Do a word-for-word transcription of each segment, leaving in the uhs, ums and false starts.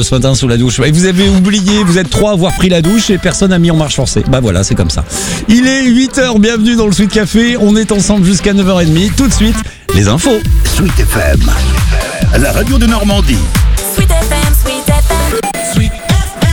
ce matin sous la douche. Et vous avez oublié, vous êtes trois à avoir pris la douche et personne n'a mis en marche forcée. Bah voilà, c'est comme ça. Il est huit heures, bienvenue dans le Sweet Café. On est ensemble jusqu'à neuf heures trente. Tout de suite, les infos. Sweet F M, la radio de Normandie. Sweet F M, Sweet F M. Sweet F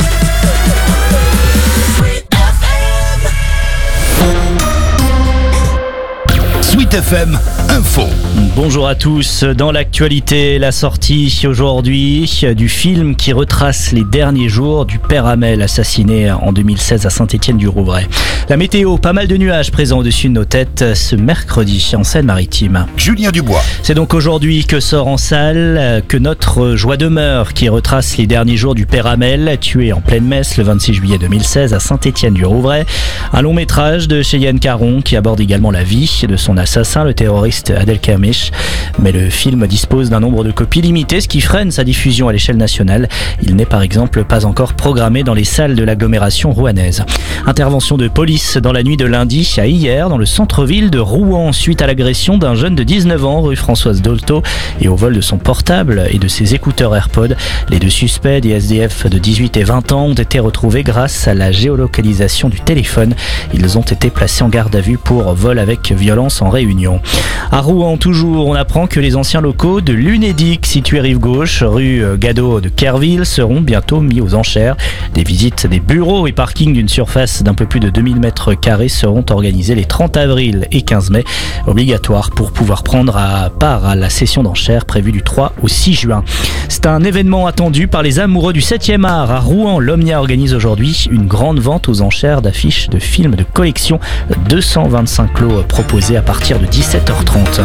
M. Sweet F M, info. Bonjour à tous. Dans l'actualité, la sortie aujourd'hui du film qui retrace les derniers jours du père Hamel assassiné en deux mille seize à Saint-Étienne-du-Rouvray. La météo, pas mal de nuages présents au-dessus de nos têtes ce mercredi en Seine-Maritime. Julien Dubois. C'est donc aujourd'hui que sort en salle que notre Joie demeure qui retrace les derniers jours du père Hamel tué en pleine messe le vingt-six juillet deux mille seize à Saint-Étienne-du-Rouvray. Un long métrage de Cheyenne Caron qui aborde également la vie de son assassin, le terroriste Adel Kermiche. Mais le film dispose d'un nombre de copies limité, ce qui freine sa diffusion à l'échelle nationale. Il n'est par exemple pas encore programmé dans les salles de l'agglomération rouennaise. Intervention de police dans la nuit de lundi à hier dans le centre-ville de Rouen suite à l'agression d'un jeune de dix-neuf ans rue Françoise Dolto et au vol de son portable et de ses écouteurs AirPods. Les deux suspects, des S D F de dix-huit et vingt ans, ont été retrouvés grâce à la géolocalisation du téléphone. Ils ont été placés en garde à vue pour vol avec violence en réunion. À Rouen toujours, on apprend que les anciens locaux de l'Unédic, situés rive gauche, rue Gadot de Kerville, seront bientôt mis aux enchères. Des visites des bureaux et parkings d'une surface d'un peu plus de deux mille mètres carrés seront organisées les trente avril et quinze mai, obligatoires pour pouvoir prendre à part à la session d'enchères prévue du trois au six juin. C'est un événement attendu par les amoureux du septième art. À Rouen, l'Omnia organise aujourd'hui une grande vente aux enchères d'affiches de films de collection. deux cent vingt-cinq lots proposés à partir de dix-sept heures trente.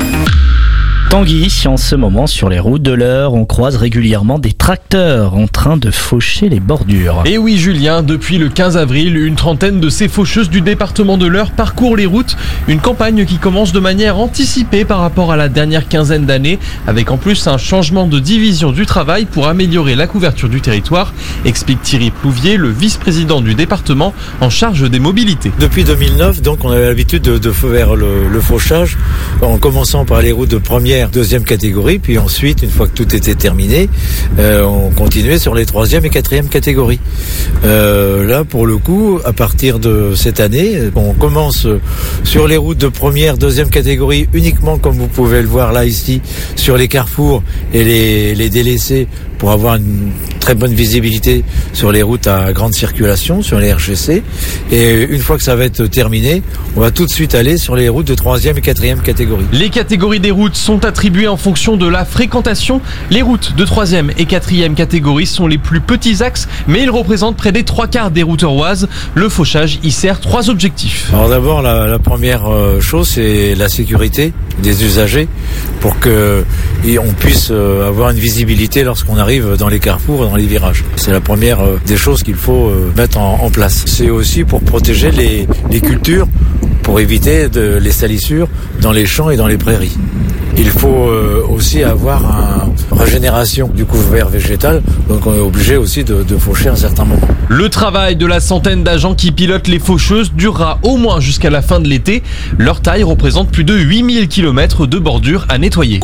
Tanguy, en ce moment sur les routes de l'Eure, on croise régulièrement des tracteurs en train de faucher les bordures. Et oui Julien, depuis le quinze avril, une trentaine de ces faucheuses du département de l'Eure parcourent les routes. Une campagne qui commence de manière anticipée par rapport à la dernière quinzaine d'années, avec en plus un changement de division du travail pour améliorer la couverture du territoire, explique Thierry Plouvier, le vice-président du département en charge des mobilités. Depuis deux mille neuf, donc, on avait l'habitude de, de faire le, le fauchage, en commençant par les routes de première, deuxième catégorie, puis ensuite, une fois que tout était terminé, euh, on continuait sur les troisième et quatrième catégories. Euh, là, pour le coup, à partir de cette année, on commence sur les routes de première, deuxième catégorie, uniquement comme vous pouvez le voir là, ici, sur les carrefours et les, les délaissés, pour avoir une très bonne visibilité sur les routes à grande circulation, sur les R G C. Et une fois que ça va être terminé, on va tout de suite aller sur les routes de troisième et quatrième catégorie. Les catégories des routes sont attribuées en fonction de la fréquentation. Les routes de troisième et quatrième catégorie sont les plus petits axes, mais ils représentent près des trois quarts des routes eurroises. Le fauchage y sert trois objectifs. Alors d'abord, la, la première chose, c'est la sécurité des usagers, pour que on puisse avoir une visibilité lorsqu'on arrive dans les carrefours et dans les virages. C'est la première des choses qu'il faut mettre en, en place. C'est aussi pour protéger les, les cultures, pour éviter de, les salissures dans les champs et dans les prairies. Il faut euh, aussi avoir une régénération du couvert végétal, donc on est obligé aussi de, de faucher à un certain moment. Le travail de la centaine d'agents qui pilotent les faucheuses durera au moins jusqu'à la fin de l'été. Leur taille représente plus de huit mille kilomètres de bordure à nettoyer.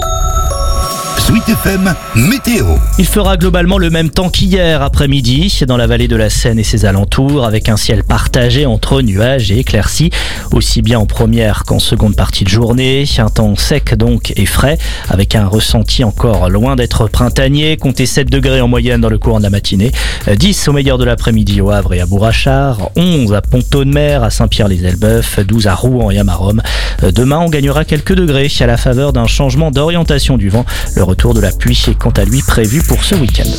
Sweet F M, météo. Il fera globalement le même temps qu'hier après-midi dans la vallée de la Seine et ses alentours, avec un ciel partagé entre nuages et éclaircies, aussi bien en première qu'en seconde partie de journée. Un temps sec donc et frais, avec un ressenti encore loin d'être printanier. Comptez sept degrés en moyenne dans le courant de la matinée, dix au meilleur de l'après-midi au Havre et à Bourrachard, onze à Pont-Audemer, à Saint-Pierre-les-Elbeuf, douze à Rouen et à Maromme. Demain, on gagnera quelques degrés à la faveur d'un changement d'orientation du vent. Le retour de la pluie est quant à lui prévu pour ce week-end.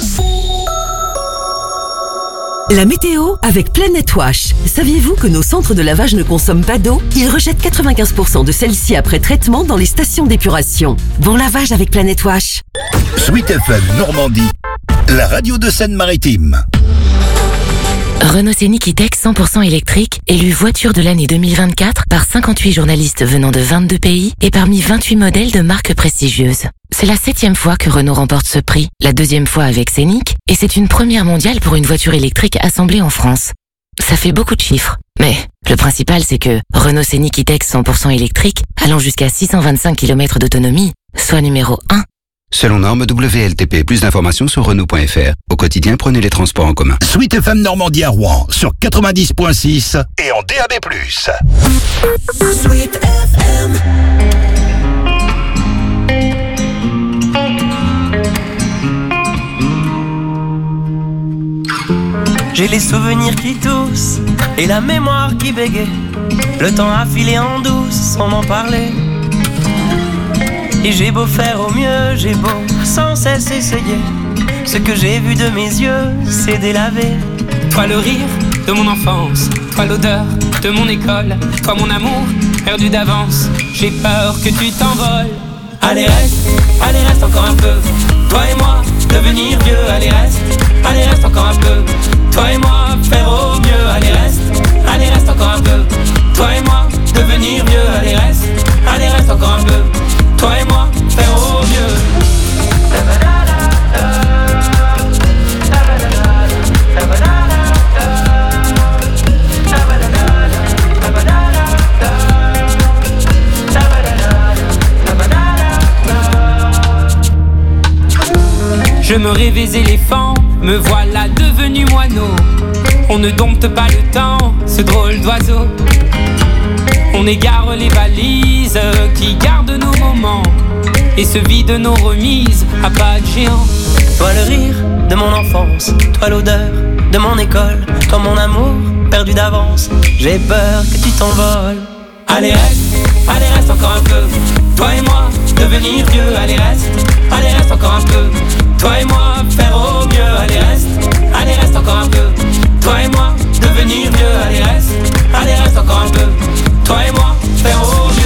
La météo avec Planet Wash. Saviez-vous que nos centres de lavage ne consomment pas d'eau? Ils rejettent quatre-vingt-quinze pour cent de celle-ci après traitement dans les stations d'épuration. Bon lavage avec Planet Wash. Sweet F M Normandie, la radio de Seine-Maritime. Renault Scénic E-Tech cent pour cent électrique, élu voiture de l'année deux mille vingt-quatre par cinquante-huit journalistes venant de vingt-deux pays et parmi vingt-huit modèles de marques prestigieuses. C'est la septième fois que Renault remporte ce prix, la deuxième fois avec Scénic, et c'est une première mondiale pour une voiture électrique assemblée en France. Ça fait beaucoup de chiffres, mais le principal c'est que Renault Scénic E-Tech cent pour cent électrique, allant jusqu'à six cent vingt-cinq kilomètres d'autonomie, soit numéro un. Selon norme W L T P. Plus d'informations sur Renault point F R. Au quotidien, prenez les transports en commun. Sweet F M Normandie à Rouen sur quatre-vingt-dix point six et en D A B plus. Sweet F M. J'ai les souvenirs qui toussent et la mémoire qui bégaye. Le temps a filé en douce sans m'en parler. Et j'ai beau faire au mieux, j'ai beau sans cesse essayer. Ce que j'ai vu de mes yeux, c'est délavé. Toi le rire de mon enfance, toi l'odeur de mon école, toi mon amour perdu d'avance. J'ai peur que tu t'envoles. Allez reste, allez reste encore un peu. Toi et moi, devenir vieux, allez reste, allez reste encore un peu. Toi et moi, faire au mieux, allez reste, allez reste encore un peu. Toi et moi, devenir vieux, allez reste, allez reste encore un peu. Toi et moi, faire au mieux. Je me rêvais éléphant, me voilà devenu moineau. On ne dompte pas le temps, ce drôle d'oiseau. On égare les valises qui gardent nos moments et se vident nos remises à pas de géant. Toi le rire de mon enfance, toi l'odeur de mon école, toi mon amour perdu d'avance. J'ai peur que tu t'envoles. Allez reste, allez reste encore un peu. Toi et moi, devenir vieux, allez reste, allez reste encore un peu. Toi et moi, faire au mieux, allez reste, allez reste encore un peu. Toi et moi, devenir vieux, allez reste, allez reste encore un peu. Toi et moi, faire au mieux.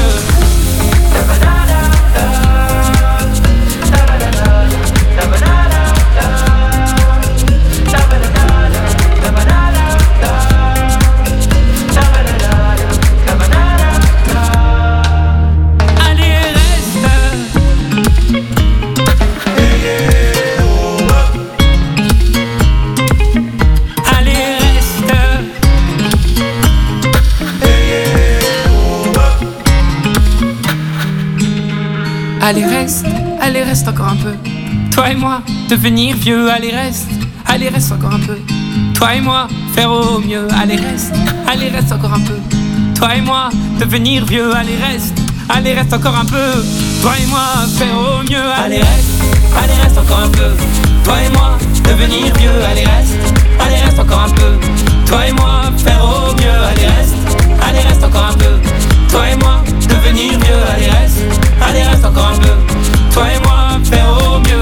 Allez reste, allez reste encore un peu. Toi et moi, devenir vieux, allez reste, allez reste encore un peu. Toi et moi, faire au mieux, allez reste, allez reste encore un peu. Toi et moi, devenir vieux, allez reste, allez reste encore un peu. Toi et moi, faire au mieux, allez reste, allez reste encore un peu. Toi et moi, devenir vieux, allez reste, allez reste encore un peu. Toi et moi, faire au mieux, allez reste, allez reste encore un peu. Toi et moi, devenir vieux, allez reste, allez reste encore un peu. Toi et moi, faire au mieux.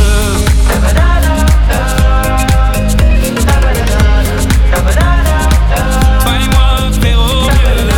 Toi et moi, faire au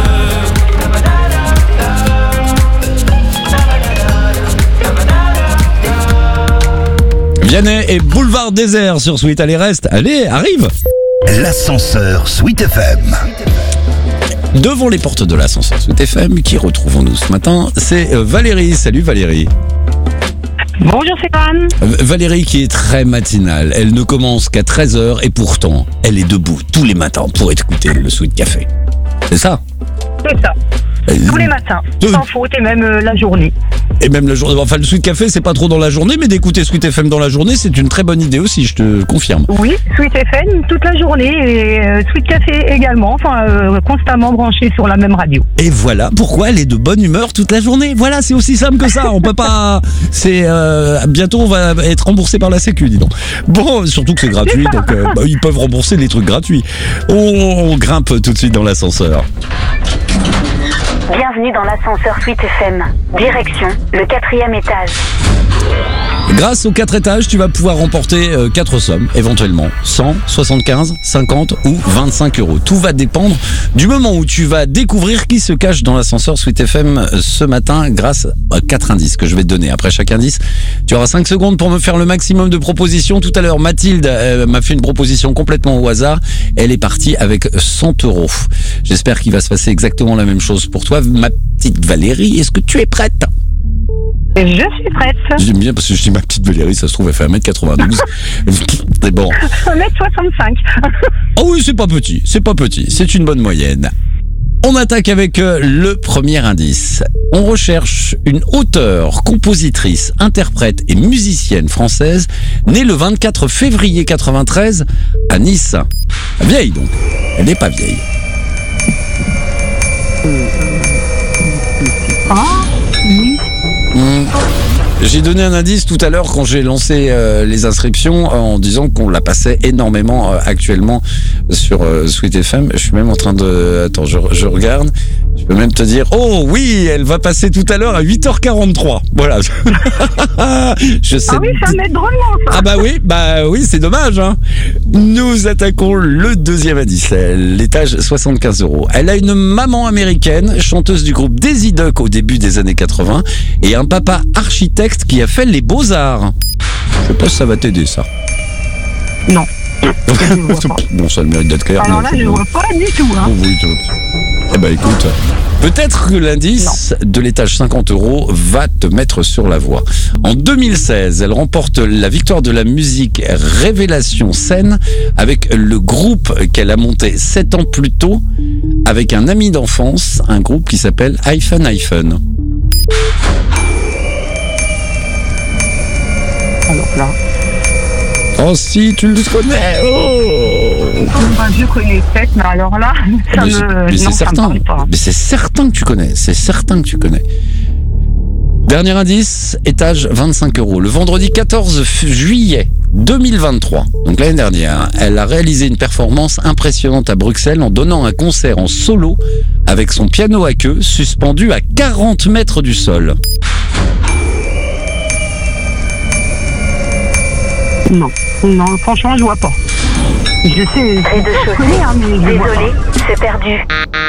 mieux. Vianney et Boulevard Désert sur Sweet. Allez reste, allez, arrive. L'ascenseur Sweet F M. Devant les portes de l'ascenseur Sweet F M, qui retrouvons-nous ce matin, c'est Valérie. Salut Valérie. Bonjour Stéphane. Valérie qui est très matinale, elle ne commence qu'à treize heures et pourtant elle est debout tous les matins pour écouter le Sweet Café. C'est ça? C'est ça. Tous les matins, sans faute, et même euh, la journée. Et même la journée. Enfin, le Sweet Café, c'est pas trop dans la journée, mais d'écouter Sweet F M dans la journée, c'est une très bonne idée aussi, je te confirme. Oui, Sweet F M toute la journée et euh, Sweet Café également, enfin euh, constamment branché sur la même radio. Et voilà pourquoi elle est de bonne humeur toute la journée. Voilà, c'est aussi simple que ça. On peut pas. C'est euh, bientôt on va être remboursé par la Sécu, dis donc. Bon, surtout que c'est gratuit, donc euh, bah, ils peuvent rembourser les trucs gratuits. On, on grimpe tout de suite dans l'ascenseur. Bienvenue dans l'ascenseur Sweet F M. Direction, le quatrième étage. Grâce aux quatre étages, tu vas pouvoir remporter euh, quatre sommes, éventuellement cent, soixante-quinze, cinquante ou vingt-cinq euros. Tout va dépendre du moment où tu vas découvrir qui se cache dans l'ascenseur Sweet F M ce matin grâce à quatre indices que je vais te donner. Après chaque indice, tu auras cinq secondes pour me faire le maximum de propositions. Tout à l'heure, Mathilde euh, m'a fait une proposition complètement au hasard. Elle est partie avec cent euros. J'espère qu'il va se passer exactement la même chose pour toi. Ma petite Valérie, est-ce que tu es prête ? Je suis prête. J'aime bien parce que je dis ma petite Valérie, ça se trouve, elle fait un mètre quatre-vingt-douze. C'est bon. un mètre soixante-cinq. Ah oui, c'est pas petit, c'est pas petit, c'est une bonne moyenne. On attaque avec euh, le premier indice. On recherche une auteure, compositrice, interprète et musicienne française née le vingt-quatre février quatre-vingt-treize à Nice. Vieille donc, elle n'est pas vieille. Ah, oui. Mmh. J'ai donné un indice tout à l'heure quand j'ai lancé euh, les inscriptions en disant qu'on la passait énormément euh, actuellement sur euh, Sweet F M. Je suis même en train de... Attends, je, je regarde. Je peux même te dire, oh oui, elle va passer tout à l'heure à huit heures quarante-trois. Voilà. Je sais. Ah oui, ça m'aide drôlement, ça. Ah bah oui, bah oui, c'est dommage. Hein. Nous attaquons le deuxième indice, l'étage soixante-quinze euros. Elle a une maman américaine, chanteuse du groupe Daisy Duck au début des années quatre-vingts, et un papa architecte qui a fait les beaux-arts. Je sais pas si ça va t'aider, ça. Non. Bon, ça a le mérite d'être clair. Alors là, je ne vois pas du tout. Hein. Oh, oui, tout. Eh ben écoute, peut-être que l'indice non. de l'étage cinquante euros va te mettre sur la voie. En deux mille seize, elle remporte la victoire de la musique Révélation Scène avec le groupe qu'elle a monté sept ans plus tôt avec un ami d'enfance, un groupe qui s'appelle Hyphen Hyphen. Alors là... Oh si, tu le connais. Oh bah, je connais peut-être, mais alors là, ça mais me... Mais non, c'est certain. Me pas. Mais c'est certain que tu connais. C'est certain que tu connais. Dernier indice, étage vingt-cinq euros. Le vendredi quatorze juillet deux mille vingt-trois, donc l'année dernière, elle a réalisé une performance impressionnante à Bruxelles en donnant un concert en solo avec son piano à queue suspendu à quarante mètres du sol. Non, non, franchement, je vois pas. Je sais, Rez de chaussée, désolé, c'est perdu.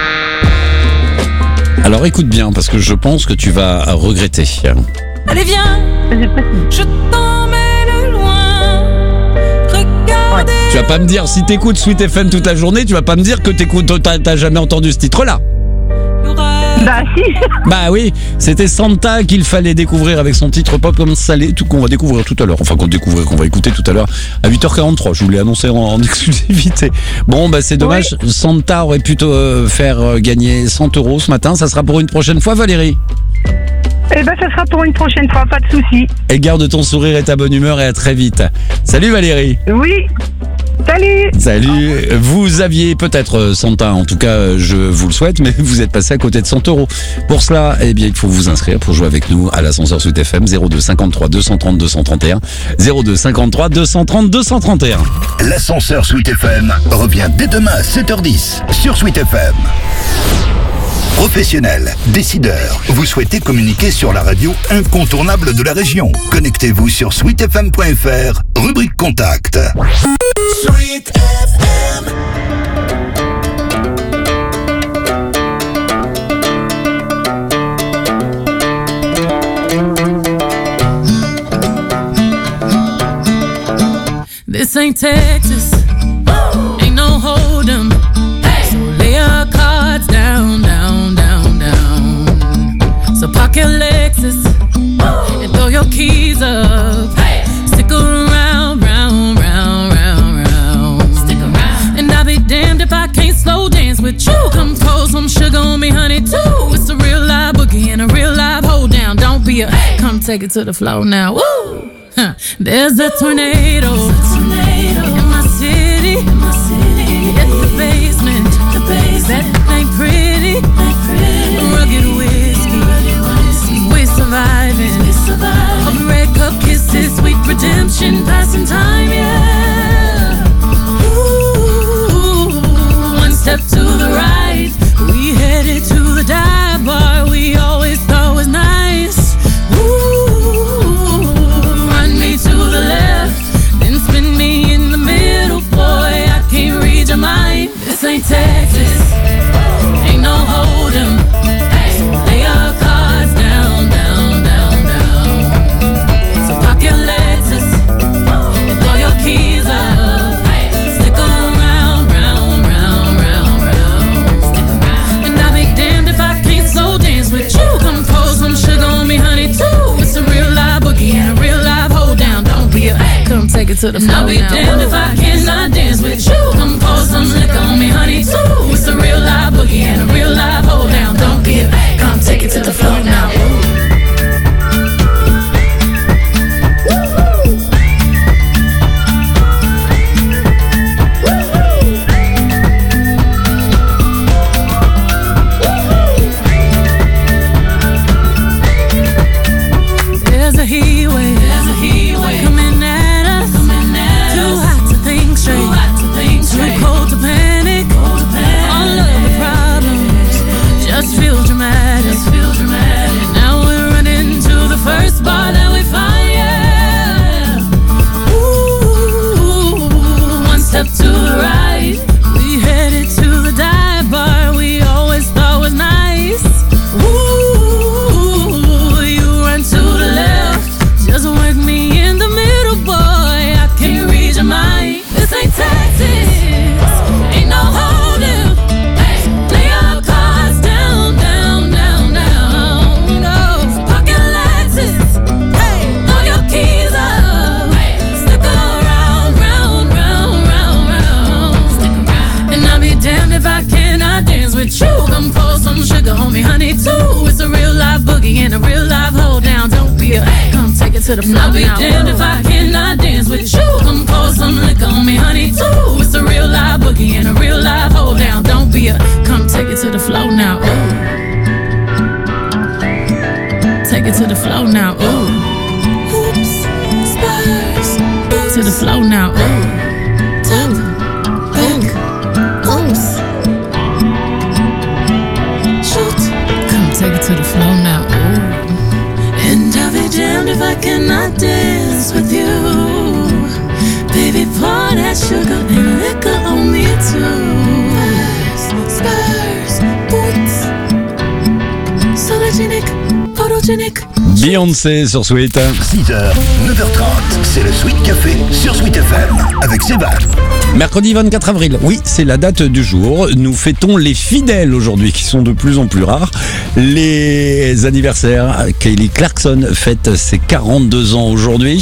Alors écoute bien, parce que je pense que tu vas regretter. Allez viens, je t'emmène loin. Regardez. Tu vas pas me dire, si t'écoutes Sweet F M toute la journée, tu vas pas me dire que t'écoutes, t'as, t'as jamais entendu ce titre-là. Bah si. Bah oui, c'était Santa qu'il fallait découvrir avec son titre Pop comme salé, tout qu'on va découvrir tout à l'heure. Enfin qu'on découvrir, qu'on va écouter tout à l'heure à huit heures quarante-trois. Je vous l'ai annoncé en, en exclusivité. Bon bah c'est dommage, oui. Santa aurait pu te faire gagner cent euros ce matin. Ça sera pour une prochaine fois, Valérie. Eh ben ça sera pour une prochaine fois, pas de souci. Et garde ton sourire et ta bonne humeur et à très vite. Salut Valérie. Oui. Salut. Salut. Vous aviez peut-être Santa, en tout cas je vous le souhaite, mais vous êtes passé à côté de cent euros. Pour cela, eh bien il faut vous inscrire pour jouer avec nous à l'ascenseur Sweet F M. Zéro deux cinquante-trois deux cent trente deux cent trente et un. Zéro deux cinquante-trois deux cent trente deux cent trente et un. L'ascenseur Sweet F M revient dès demain à sept heures dix sur Sweet F M. Professionnels, décideurs, vous souhaitez communiquer sur la radio incontournable de la région. Connectez-vous sur sweet f m point f r, rubrique contact. Sweet F M. This ain't Texas, ain't no hold'em. So lay your cards down, down, down, down. So park your Lexus and throw your keys up. Stick around, round, round, round, round. Stick around. And I'll be damned if I can't slow dance with you. Come pour some sugar on me, honey, too. It's a real live boogie and a real live hold down. Don't be a, come take it to the floor now. Woo! Huh. There's a tornado, in my city, in my city. It's the basement, the basement. That ain't pretty, ain't pretty. Rugged whiskey, rugged whiskey. We're surviving, we're surviving. Of red cup kisses, sweet redemption, passing time, yeah. Ooh, one step to the right, we headed to the dive bar we always thought was nice. Ooh, run me to the left, then spin me it to the floor. And I'll be damned if I cannot dance with you. Come pour some liquor on me, honey, too. It's a real live boogie and a real live hold down. Don't be a come take it to the floor now. To the floor. I'll be damned if I cannot dance with you. Come pour some liquor on me, honey, too. It's a real live boogie and a real live hold down. Don't be a come take it to the floor now. Ooh. Take it to the floor now. Ooh. Oops, spurs. To the floor now. Ooh. Tap, back, oops. Shoot. Come take it to the floor now. Ooh. And I'll be damned if I cannot dance with you. Baby, pour that sugar and liquor on me too. Spurs, boots, sologenic, photogenic. Beyoncé sur Sweet. six heures, neuf heures trente, c'est le Sweet Café sur Sweet F M avec Sébastien. Mercredi vingt-quatre avril, oui, c'est la date du jour. Nous fêtons les fidèles aujourd'hui, qui sont de plus en plus rares. Les anniversaires, Kelly Clarkson fête ses quarante-deux ans aujourd'hui.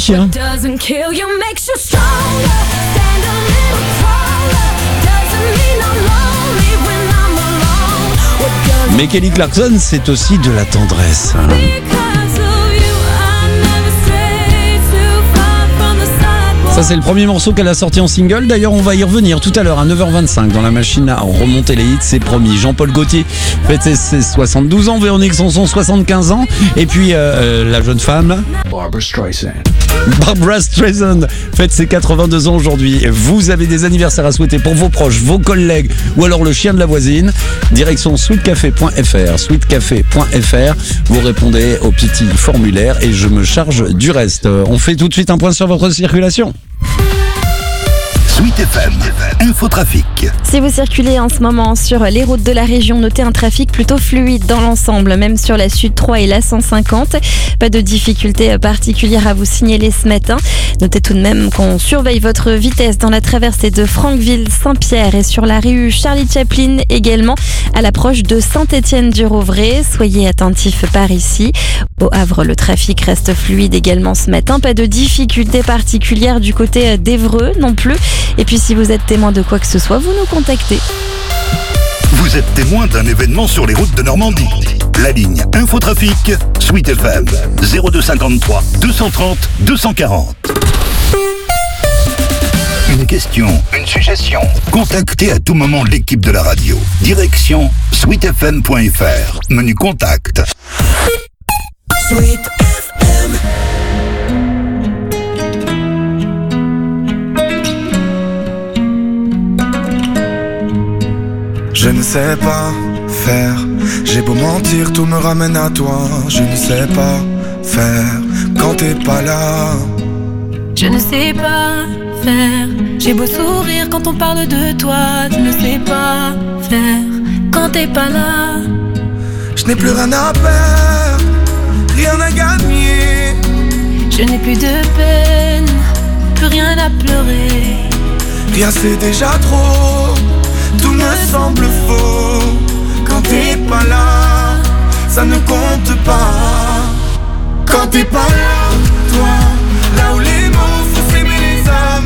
Mais Kelly Clarkson, c'est aussi de la tendresse. Ça, c'est le premier morceau qu'elle a sorti en single. D'ailleurs, on va y revenir tout à l'heure à neuf heures vingt-cinq dans la machine à remonter les hits, c'est promis. Jean-Paul Gaultier fête ses soixante-douze ans, Véronique Sanson soixante-quinze ans, et puis euh, la jeune femme Barbra Streisand. Barbra Streisand fête ses quatre-vingt-deux ans aujourd'hui. Vous avez des anniversaires à souhaiter pour vos proches, vos collègues ou alors le chien de la voisine. Direction sweetcafé point f r. sweetcafé point f r. Vous répondez au petit formulaire et je me charge du reste. On fait tout de suite un point sur votre circulation. Sweet F M, infotrafic. Si vous circulez en ce moment sur les routes de la région, notez un trafic plutôt fluide dans l'ensemble, même sur la Sud trois et la cent cinquante. Pas de difficultés particulières à vous signaler ce matin. Notez tout de même qu'on surveille votre vitesse dans la traversée de Franqueville-Saint-Pierre et sur la rue Charlie Chaplin également à l'approche de Saint-Étienne-du-Rouvray. Soyez attentifs par ici. Au Havre, le trafic reste fluide également ce matin. Pas de difficultés particulières du côté d'Évreux non plus. Et puis si vous êtes témoin de quoi que ce soit, vous nous contactez. Vous êtes témoin d'un événement sur les routes de Normandie. La ligne Infotrafic, Sweet F M, zéro deux cinquante-trois deux cent trente deux cent quarante. Une question, une suggestion. Contactez à tout moment l'équipe de la radio. Direction sweet f m point f r. Menu contact. Sweet F M. Je ne sais pas faire, j'ai beau mentir, tout me ramène à toi. Je ne sais pas faire quand t'es pas là. Je ne sais pas faire, j'ai beau sourire quand on parle de toi. Je ne sais pas faire quand t'es pas là. Je n'ai plus rien à perdre, rien à gagner. Je n'ai plus de peine, plus rien à pleurer. Rien c'est déjà trop, tout me semble faux. Quand t'es pas là, ça ne compte pas. Quand t'es pas là, toi, là où les mots font s'aimer les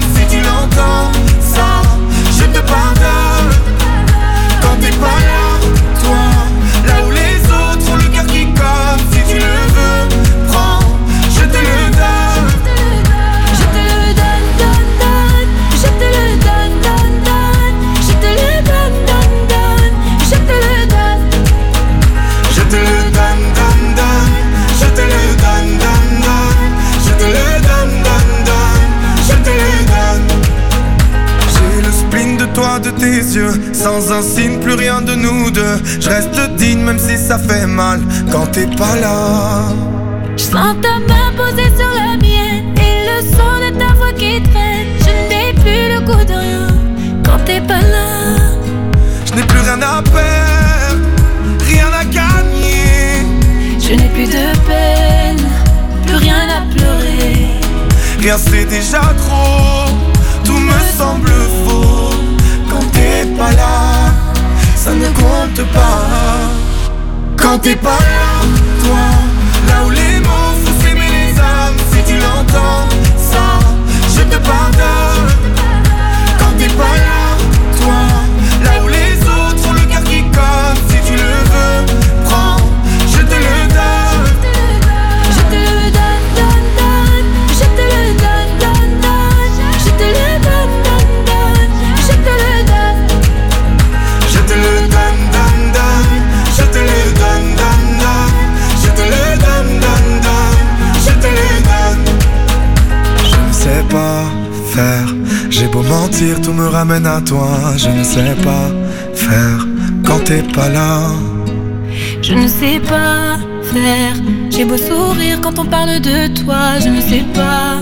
tes yeux. Sans un signe, plus rien de nous deux. Je reste digne même si ça fait mal quand t'es pas là. Je sens ta main posée sur la mienne et le son de ta voix qui traîne. Je n'ai plus le goût de rien quand t'es pas là. Je n'ai plus rien à perdre, rien à gagner. Je n'ai plus de peine, plus rien à pleurer. Rien c'est déjà trop, tout me semble faux. Quand t'es pas là, ça ne compte pas. Quand t'es pas là, toi, là où les mots font s'aimer les âmes. Si tu l'entends, ça, je te pardonne. Quand t'es pas là, toi, là où les autres ont le cœur qui cogne. Si tu le veux, prends, je te le donne. Je te le donne, donne, donne. Je te le donne, donne, donne. Je te le donne, donne, donne. Je te le donne. Je te le donne, donne, donne. Je te le donne, donne, donne. Je te le donne, donne, donne. Je te le donne. Je ne sais pas faire. J'ai beau mentir, tout me ramène à toi. Je ne sais pas faire quand t'es pas là. Je ne sais pas faire. J'ai beau sourire quand on parle de toi. Je ne sais pas.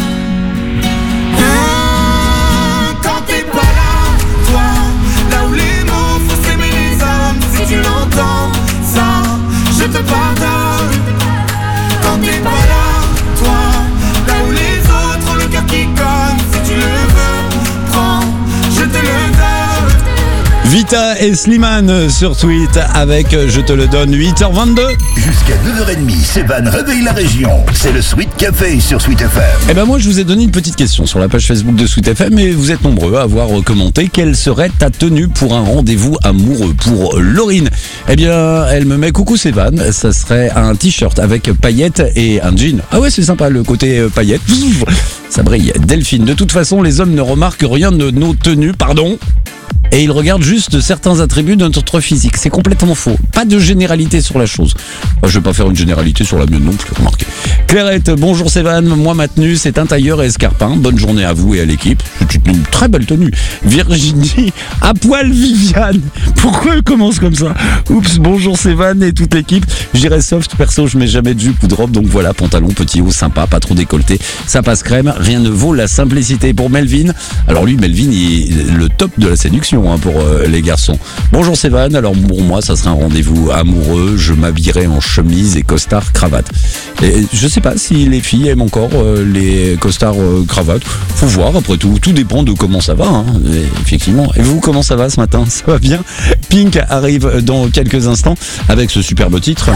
Ah, quand t'es pas là, toi, là où les mots font s'aimer les âmes. Si tu l'entends, ça, je te pardonne. Quand t'es pas là, toi, là où les autres ont le cœur qui cogne. Si tu le veux, prends, je te le donne. Vita et Slimane sur Tweet avec Je te le donne, huit heures vingt-deux. Jusqu'à neuf heures trente, Sévan réveille la région. C'est le Sweet Café sur Sweet F M. Eh ben moi je vous ai donné une petite question sur la page Facebook de Sweet F M et vous êtes nombreux à avoir commenté quelle serait ta tenue pour un rendez-vous amoureux. Pour Laurine, eh bien elle me met coucou Sévan, ça serait un t-shirt avec paillettes et un jean. Ah ouais c'est sympa le côté paillettes, ça brille. Delphine, de toute façon les hommes ne remarquent rien de nos tenues, pardon. Et il regarde juste certains attributs de notre physique. C'est complètement faux. Pas de généralité sur la chose. Moi, je vais pas faire une généralité sur la mienne non plus, remarquez. Clairette, bonjour Sévan. Moi, ma tenue, c'est un tailleur et escarpin. Bonne journée à vous et à l'équipe. C'est une très belle tenue. Virginie, à poil Viviane. Pourquoi elle commence comme ça? Oups, bonjour Sévan et toute l'équipe. Je dirais soft, perso, je mets jamais de jupe ou de robe. Donc voilà, pantalon petit haut, sympa, pas trop décolleté. Ça passe crème. Rien ne vaut la simplicité. Pour Melvin, alors lui, Melvin, il est le top de la séduction. Pour euh, les garçons. Bonjour Sévan, alors pour moi ça serait un rendez-vous amoureux, je m'habillerais en chemise et costard cravate. Et je sais pas si les filles aiment encore euh, les costards euh, cravates, faut voir après tout, tout dépend de comment ça va hein. Et, effectivement. Et vous, comment ça va ce matin? Ça va bien? Pink arrive dans quelques instants avec ce superbe titre.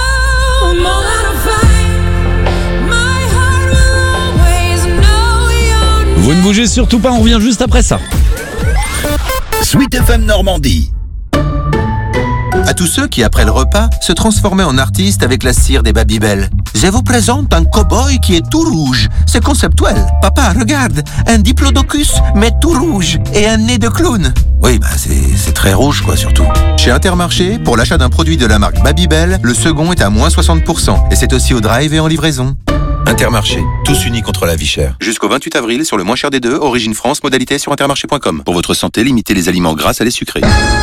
Vous ne bougez surtout pas, on revient juste après ça. Sweet F M Normandie. À tous ceux qui, après le repas, se transformaient en artistes avec la cire des Babybel. Je vous présente un cow-boy qui est tout rouge. C'est conceptuel. Papa, regarde, un diplodocus, mais tout rouge, et un nez de clown. Oui, bah c'est, c'est très rouge, quoi, surtout. Chez Intermarché, pour l'achat d'un produit de la marque Babybel, le second est à moins soixante pour cent. Et c'est aussi au drive et en livraison. Intermarché, tous unis contre la vie chère. Jusqu'au vingt-huit avril, sur le moins cher des deux, Origine France, modalité sur intermarché point com. Pour votre santé, limitez les aliments gras à les sucrés.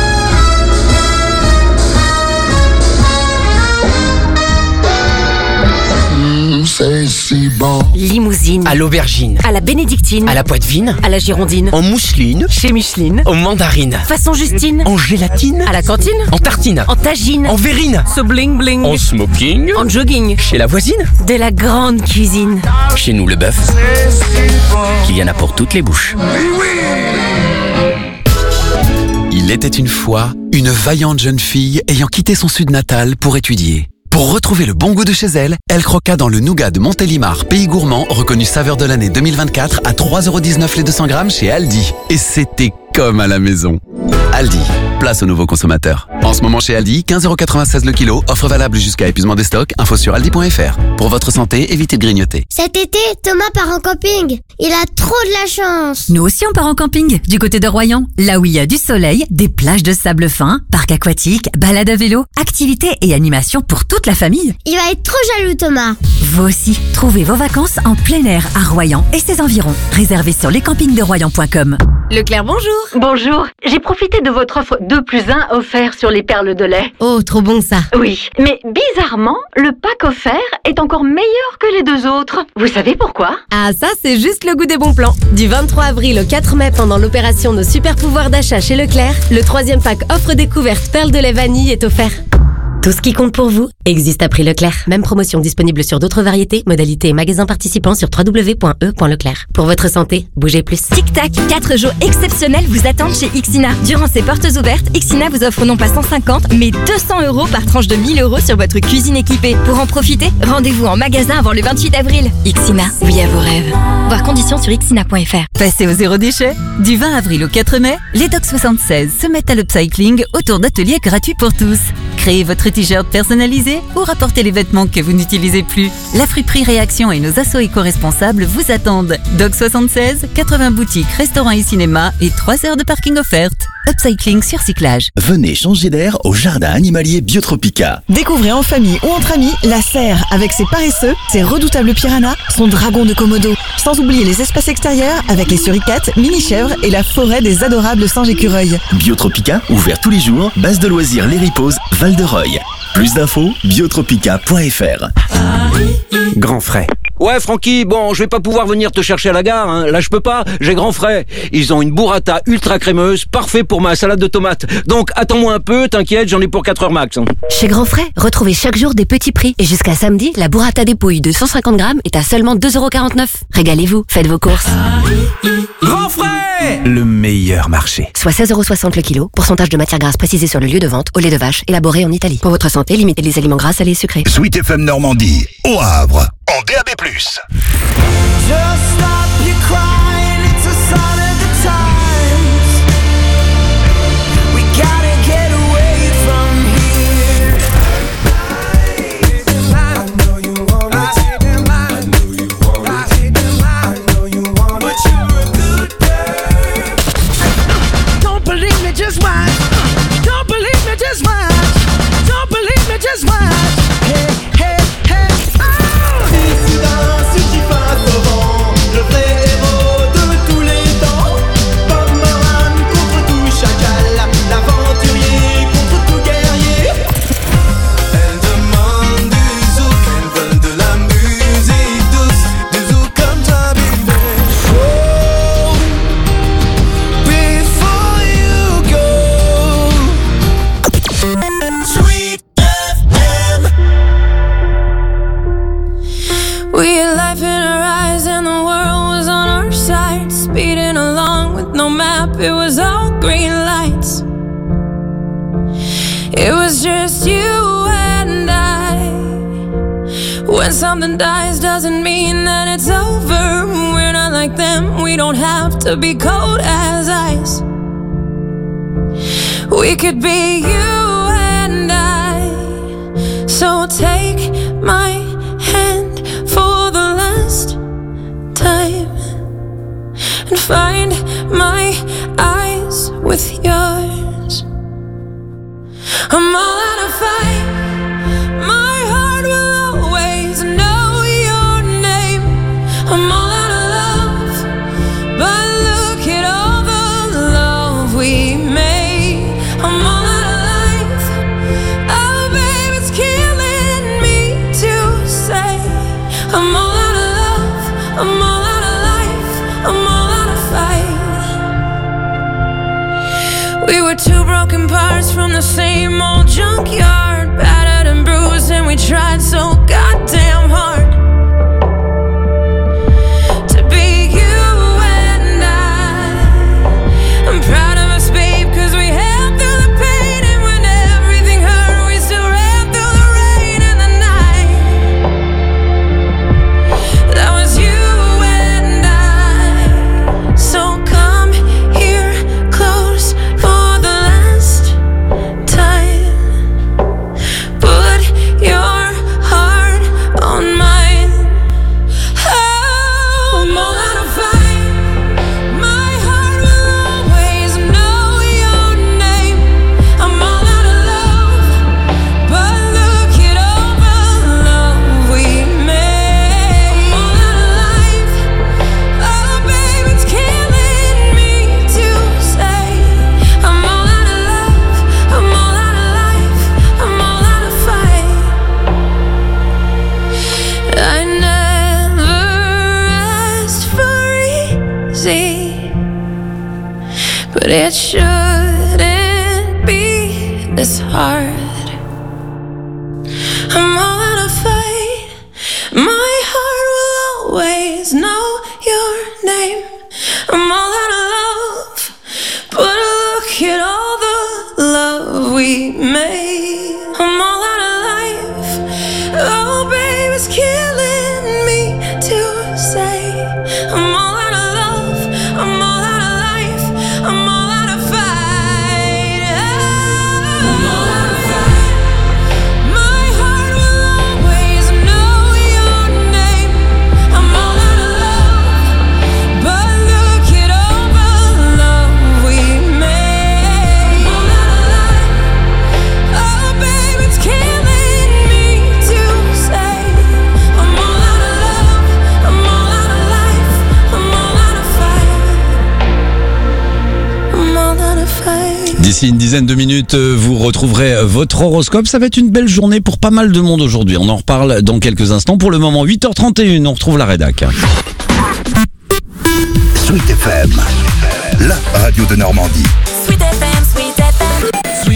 C'est si bon. Limousine. À l'aubergine. À la bénédictine. À la poitevine. À la girondine. En mousseline. Chez Micheline. En mandarine. Façon Justine. En gélatine. À la cantine. En tartine. En tagine. En verrine. So bling bling. En smoking. En jogging. Chez la voisine. De la grande cuisine. Chez nous, le bœuf. Qu'il y en a pour toutes les bouches. Il était une fois une vaillante jeune fille ayant quitté son sud natal pour étudier. Pour retrouver le bon goût de chez elle, elle croqua dans le nougat de Montélimar, pays gourmand, reconnu saveur de l'année deux mille vingt-quatre à trois euros dix-neuf les deux cents grammes chez Aldi. Et c'était comme à la maison. Aldi, place aux nouveaux consommateurs. En ce moment chez Aldi, quinze euros quatre-vingt-seize le kilo, offre valable jusqu'à épuisement des stocks, info sur aldi point f r. Pour votre santé, évitez de grignoter. Cet été, Thomas part en camping. Il a trop de la chance. Nous aussi on part en camping, du côté de Royan. Là où il y a du soleil, des plages de sable fin, parc aquatique, balade à vélo, activités et animations pour toute la famille. Il va être trop jaloux Thomas. Vous aussi, trouvez vos vacances en plein air à Royan et ses environs. Réservez sur lescampings de royan point com. Leclerc, bonjour. Bonjour, j'ai profité de votre offre deux plus un offert sur les perles de lait. Oh, trop bon ça. Oui, mais bizarrement, le pack offert est encore meilleur que les deux autres. Vous savez pourquoi? Ah, ça, c'est juste le goût des bons plans. Du vingt-trois avril au quatre mai, pendant l'opération Nos super pouvoirs d'achat chez Leclerc, le troisième pack offre découverte perles de lait vanille est offert. Tout ce qui compte pour vous existe à prix Leclerc. Même promotion disponible sur d'autres variétés, modalités et magasins participants sur w w w point e point leclerc. Pour votre santé, bougez plus. Tic-tac, quatre jours exceptionnels vous attendent chez Ixina. Durant ces portes ouvertes, Ixina vous offre non pas cent cinquante, mais deux cents euros par tranche de mille euros sur votre cuisine équipée. Pour en profiter, rendez-vous en magasin avant le vingt-huit avril. Ixina, oui à vos rêves. Voir conditions sur ixina point f r. Passez au zéro déchet. Du vingt avril au quatre mai, les Docs soixante-seize se mettent à l'upcycling autour d'ateliers gratuits pour tous. Créez votre t-shirt personnalisé ou rapportez les vêtements que vous n'utilisez plus. La friperie Réaction et nos assos éco-responsables vous attendent. Docs soixante-seize, quatre-vingts boutiques, restaurants et cinémas et trois heures de parking offertes. Upcycling sur cyclage. Venez changer d'air au jardin animalier Biotropica. Découvrez en famille ou entre amis la serre avec ses paresseux, ses redoutables piranhas, son dragon de Komodo. Sans oublier les espaces extérieurs avec les suricates, mini-chèvres et la forêt des adorables singes écureuils. Biotropica, ouvert tous les jours, base de loisirs Les Riposes, Val-de-Reuil. Plus d'infos, biotropica point f r. Grand frais. Ouais, Francky, bon, je vais pas pouvoir venir te chercher à la gare, hein. Là, je peux pas, j'ai grand frais. Ils ont une burrata ultra crémeuse, parfait pour ma salade de tomates. Donc, attends-moi un peu, t'inquiète, j'en ai pour quatre heures max. Hein. Chez Grand Frais, retrouvez chaque jour des petits prix. Et jusqu'à samedi, la burrata des pouilles de cent cinquante grammes est à seulement deux euros quarante-neuf. Régalez-vous, faites vos courses. Grand frais! Le meilleur marché. Soit seize euros soixante le kilo, pourcentage de matière grasse précisé sur le lieu de vente, au lait de vache, élaboré en Italie. Pour votre santé, limitez les aliments gras, salés et sucrés. Sweet F M Normandie, au Havre, en D A B plus. Just stop your crying, it's a sign of the times. We gotta get away from here. I know you want it. I know you want it. I know you want it. But you're a good girl. Don't believe me, just watch. Don't believe me, just watch. Don't believe me, just watch. Hey, hey, hey. Oh! Le vrai héros de tous les temps, Bob Moran contre tout chacal, l'aventurier contre tout guerrier. Elles demandent du zouk, elles veulent de la musique douce, du zouk comme toi, baby. Oh, before you go, Sweet F M. We had life in our eyes and the world was on our side, speeding along with no map, it was all green lights. It was just you and I. When something dies doesn't mean that it's over. We're not like them, we don't have to be cold as ice. We could be you and I. So take my hand for the last time and find my eyes with yours. I'm all out of fight. My heart will always know your name. I'm all out of love, but look at all the love we made. I'm all out of life. Oh, babe, it's killing me to say. I'm all out of love. I'm all out of life. I'm all out of fight. We were two broken parts from the same old junkyard, battered and bruised, and we tried so goddamn hard to be you and I. I'm proud of us, babe, cause we held through the pain, and when everything hurt, we still ran through the rain and the night. That was you and I. So come here close for the last time. but it shouldn't be this hard. I'm all out of fight. My heart will always know your name. I'm all out of love, but look at all the love we made. I'm all out of life. Oh, babe, it's killing me to say. I'm all out of love. I'm all out of life. I'm all out of fight. I'm all out of fight. My heart will always know your name. I'm all out of love, but look at all the love we made. I'm all out of life. Oh, babe, it's killing me to say. I'm all out of love. I'm all out of life. I'm all out of fight. I'm all out of fight. D'ici une dizaine de minutes, vous retrouverez votre horoscope. Ça va être une belle journée pour pas mal de monde aujourd'hui. On en reparle dans quelques instants. Pour le moment, huit heures trente et une, on retrouve la rédac. Sweet F M, la radio de Normandie. Sweet F M, Sweet F M. Sweet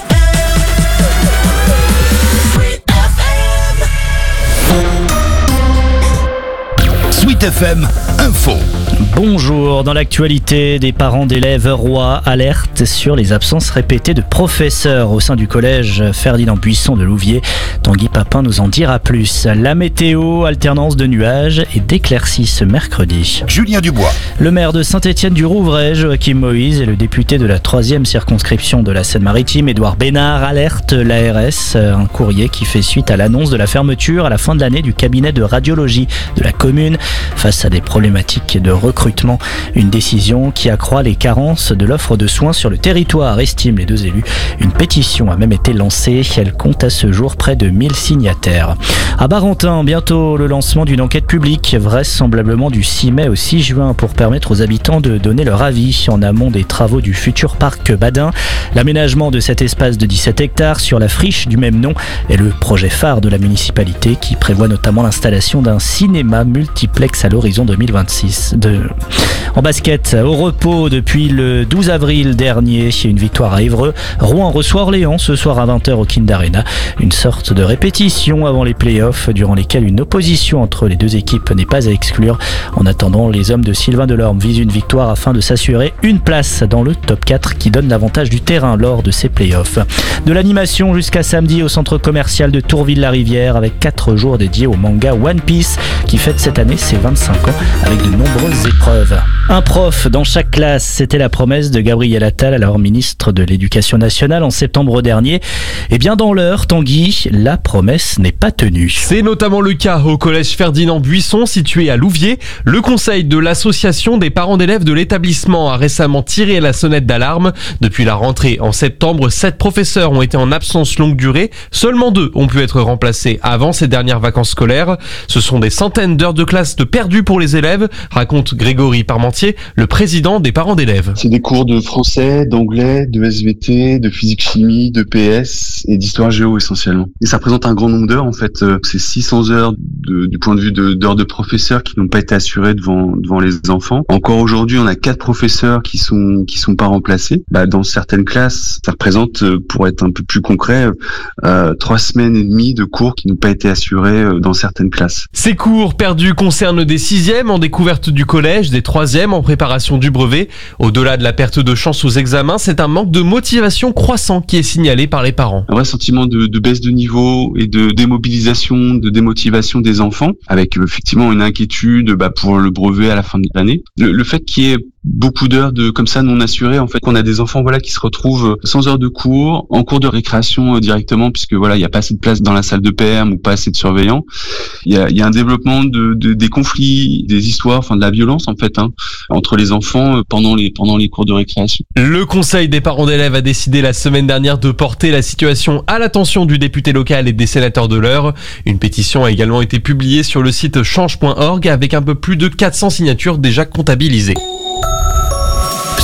Sweet F M, info. Bonjour, dans l'actualité, des parents d'élèves rois alertent sur les absences répétées de professeurs au sein du collège Ferdinand Buisson de Louviers. Tanguy Papin nous en dira plus. La météo, alternance de nuages et d'éclaircies ce mercredi. Julien Dubois. Le maire de Saint-Étienne-du-Rouvray, Joachim Moïse, et le député de la troisième circonscription de la Seine-Maritime, Édouard Bénard, alertent l'A R S. Un courrier qui fait suite à l'annonce de la fermeture à la fin de l'année du cabinet de radiologie de la commune. Face à des problématiques de recrutement, une décision qui accroît les carences de l'offre de soins sur le territoire, estiment les deux élus. Une pétition a même été lancée, elle compte à ce jour près de mille signataires. À Barentin, bientôt le lancement d'une enquête publique, vraisemblablement du six mai au six juin, pour permettre aux habitants de donner leur avis en amont des travaux du futur parc Badin. L'aménagement de cet espace de dix-sept hectares sur la friche du même nom est le projet phare de la municipalité, qui prévoit notamment l'installation d'un cinéma multiplex à l'horizon deux mille vingt-six. De... En basket, au repos depuis le douze avril dernier, une victoire à Évreux. Rouen reçoit Orléans ce soir à vingt heures au Kind Arena. Une sorte de répétition avant les playoffs, durant lesquels une opposition entre les deux équipes n'est pas à exclure. En attendant, les hommes de Sylvain Delorme visent une victoire afin de s'assurer une place dans le top quatre qui donne l'avantage du terrain lors de ces playoffs. De l'animation jusqu'à samedi au centre commercial de Tourville-la-Rivière, avec quatre jours dédiés au manga One Piece qui fête cette année ses vingt-cinq ans avec de nombreuses épreuves. Un prof dans chaque classe, c'était la promesse de Gabriel Attal, alors ministre de l'Éducation nationale, en septembre dernier. Et bien dans l'heure, Tanguy, la promesse n'est pas tenue. C'est notamment le cas au collège Ferdinand Buisson, situé à Louviers. Le conseil de l'association des parents d'élèves de l'établissement a récemment tiré la sonnette d'alarme. Depuis la rentrée en septembre, sept professeurs ont été en absence longue durée. Seulement deux ont pu être remplacés avant ces dernières vacances scolaires. Ce sont des centaines d'heures de classe de perdues pour les élèves, raconte Grégory Parmentier, le président des parents d'élèves. C'est des cours de français, d'anglais, de S V T, de physique-chimie, de P S et d'histoire-géo essentiellement. Et ça représente un grand nombre d'heures en fait. C'est six cents heures de, du point de vue de, d'heures de professeurs qui n'ont pas été assurées devant devant les enfants. Encore aujourd'hui, on a quatre professeurs qui sont qui sont pas remplacés. Bah, dans certaines classes, ça représente, pour être un peu plus concret, euh, trois semaines et demie de cours qui n'ont pas été assurés dans certaines classes. Ces cours perdus concernent des sixièmes en découverte du collège, des troisièmes en préparation du brevet. Au-delà de la perte de chance aux examens, c'est un manque de motivation croissant qui est signalé par les parents. Un vrai sentiment de, de baisse de niveau et de démobilisation, de démotivation des enfants, avec effectivement une inquiétude bah, pour le brevet à la fin de l'année. Le, le fait qu'il y ait beaucoup d'heures de comme ça non assurées, en fait, qu'on a des enfants voilà qui se retrouvent sans heures de cours, en cours de récréation euh, directement, puisque voilà il y a pas assez de place dans la salle de perm ou pas assez de surveillants. Il y a, il y a un développement de, de des conflits, des histoires, enfin de la violence en fait hein, entre les enfants euh, pendant les pendant les cours de récréation. Le conseil des parents d'élèves a décidé la semaine dernière de porter la situation à l'attention du député local et des sénateurs de l'Eure. Une pétition a également été publiée sur le site change point org avec un peu plus de quatre cents signatures déjà comptabilisées.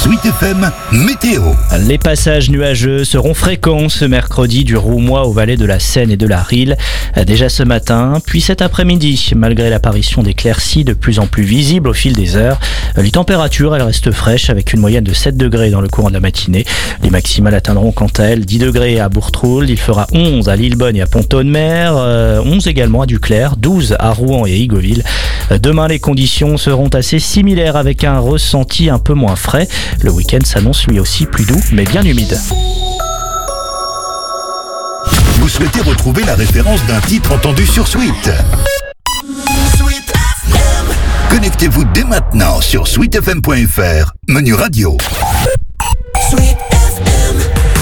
Sweet F M Météo. Les passages nuageux seront fréquents ce mercredi du Roumois aux vallées de la Seine et de la Rille. Déjà ce matin, puis cet après-midi, malgré l'apparition d'éclaircies de plus en plus visibles au fil des heures. Les températures, elles restent fraîches avec une moyenne de sept degrés dans le courant de la matinée. Les maximales atteindront quant à elles dix degrés à Bourtroul, il fera onze à Lillebonne et à Pont-Audemer, euh, onze également à Duclair, douze à Rouen et Igoville. Demain, les conditions seront assez similaires avec un ressenti un peu moins frais. Le week-end s'annonce lui aussi plus doux mais bien humide. Vous souhaitez retrouver la référence d'un titre entendu sur Sweet? Connectez-vous dès maintenant sur sweet f m point f r, menu radio. Sweet F M.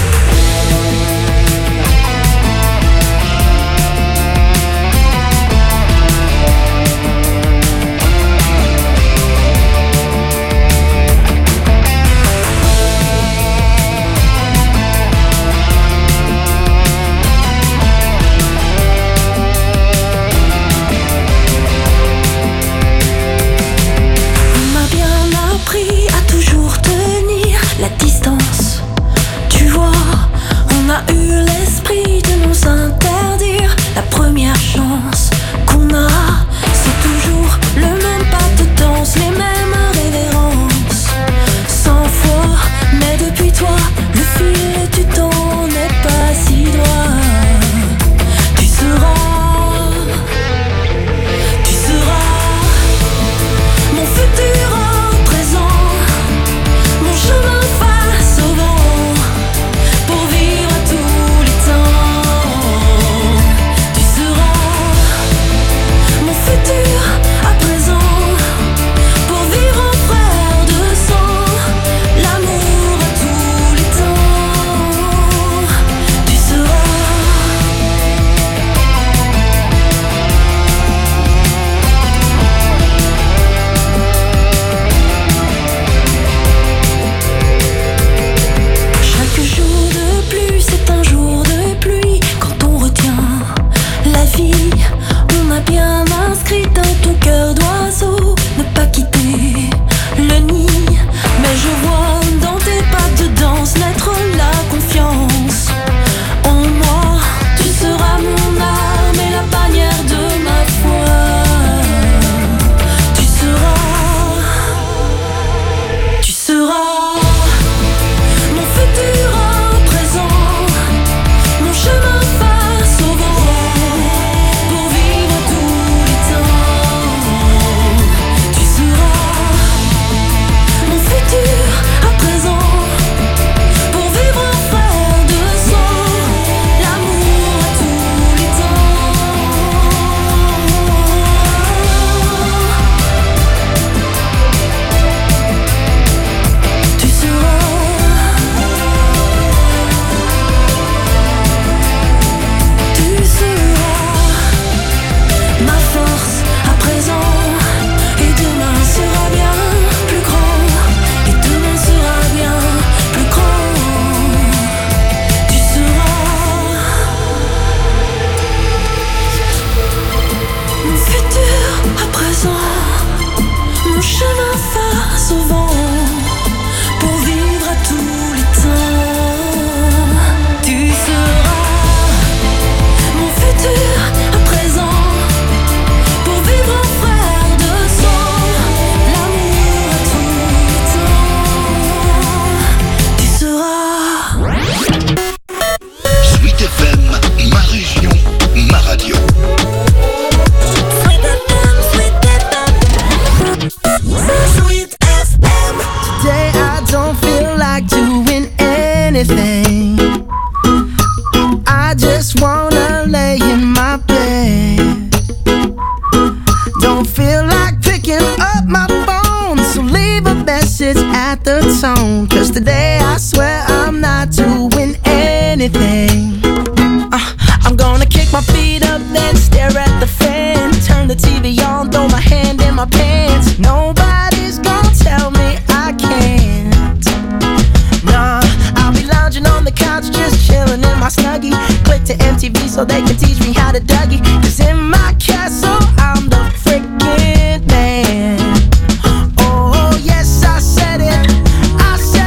So they can teach me how to Dougie. 'Cause in my castle, I'm the freaking man. Oh, yes, I said it. I said